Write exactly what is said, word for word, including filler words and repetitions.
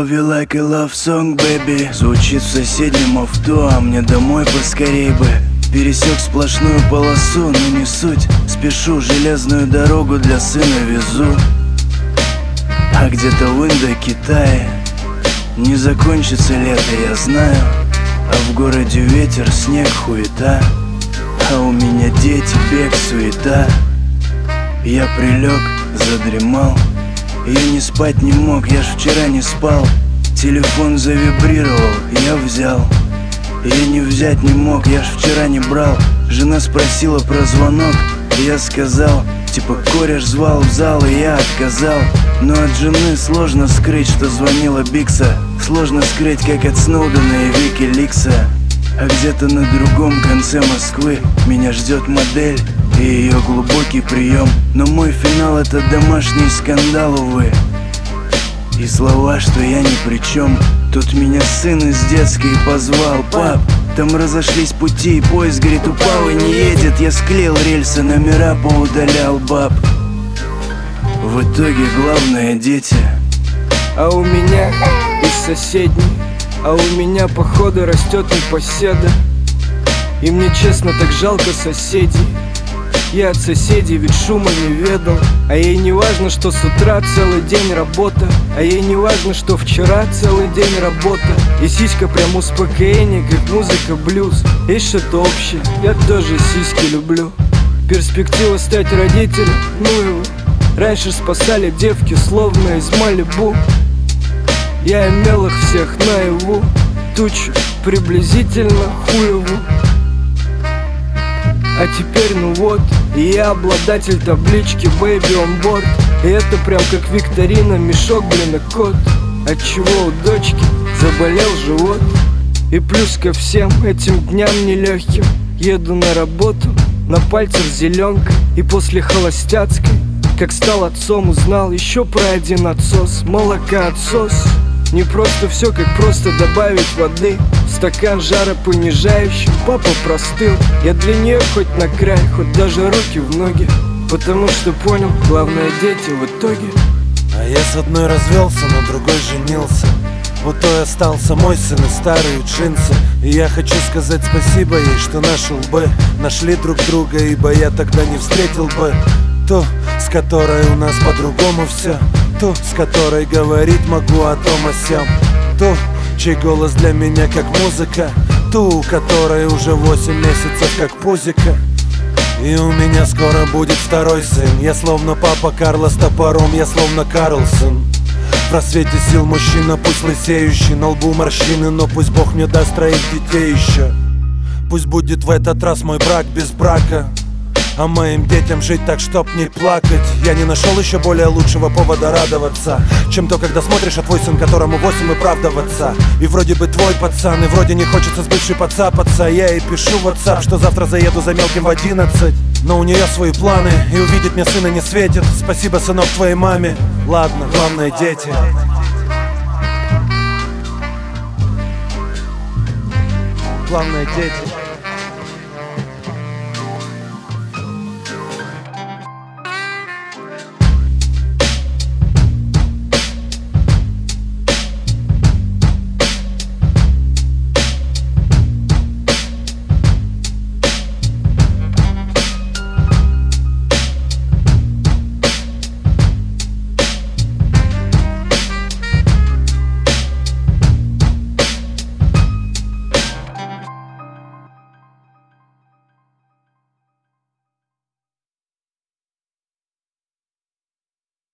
love you like a love song, baby. Звучит в соседнем авто, а мне домой поскорей бы. Пересек сплошную полосу, но не суть. Спешу, железную дорогу для сына везу. А где-то в Индокитае не закончится лето, я знаю. А в городе ветер, снег, хуета. А у меня дети, бег, суета. Я прилег, задремал. Я не спать не мог, я ж вчера не спал. Телефон завибрировал, я взял. Я не взять не мог, я ж вчера не брал. Жена спросила про звонок, я сказал, типа кореш звал в зал, и я отказал. Но от жены сложно скрыть, что звонила Бикса. Сложно скрыть, как от Сноудена и Викиликса. А где-то на другом конце Москвы меня ждет модель и ее глубокий прием. Но мой финал — это домашний скандал, увы. И слова, что я ни при чем. Тут меня сын из детской позвал: пап, там разошлись пути, и поезд, говорит, упал и не едет. Я склеил рельсы, номера поудалял, баб. В итоге главное — дети. А у меня из соседней, а у меня походу растет непоседа. И мне честно так жалко соседей. Я от соседей ведь шума не ведал. А ей не важно, что с утра целый день работа. А ей не важно, что вчера целый день работа. И сиська прям успокоение, как музыка блюз. Есть что-то общее, я тоже сиськи люблю. Перспектива стать родителем, ну его. Раньше спасали девки, словно из Малибу. Я имел их всех наяву. Тучу приблизительно хуеву. А теперь ну вот, и я обладатель таблички Baby on board. И это прям как викторина, мешок, блин, и кот. Отчего у дочки заболел живот. И плюс ко всем этим дням нелегким еду на работу, на пальцах зеленка. И после холостяцкой, как стал отцом, узнал еще про один отсос. Молокоотсос. Не просто все, как просто добавить воды в стакан жаропонижающий. Папа простыл, я для нее хоть на край, хоть даже руки в ноги. Потому что понял, главное дети в итоге. А я с одной развелся, на другой женился. У той остался мой сын и старые джинсы. И я хочу сказать спасибо ей, что наши лбы нашли друг друга, ибо я тогда не встретил бы ту, с которой у нас по-другому все. Ту, с которой говорить могу о том о сём. Ту, чей голос для меня как музыка. Ту, у которой уже восемь месяцев как пузика. И у меня скоро будет второй сын. Я словно папа Карло с топором, я словно Карлсон. В просвете сил мужчина, пусть лысеющий, на лбу морщины, но пусть Бог мне даст троих детей еще. Пусть будет в этот раз мой брак без брака, а моим детям жить так, чтоб не плакать. Я не нашел еще более лучшего повода радоваться, чем то, когда смотришь, а твой сын, которому восемь, и правда в отца. И вроде бы твой пацан, и вроде не хочется с бывшей подцапаться. Я ей пишу в WhatsApp, что завтра заеду за мелким в одиннадцать. Но у нее свои планы, и увидеть мне сына не светит. Спасибо, сынок, твоей маме. Ладно, главное — дети. Главное — дети.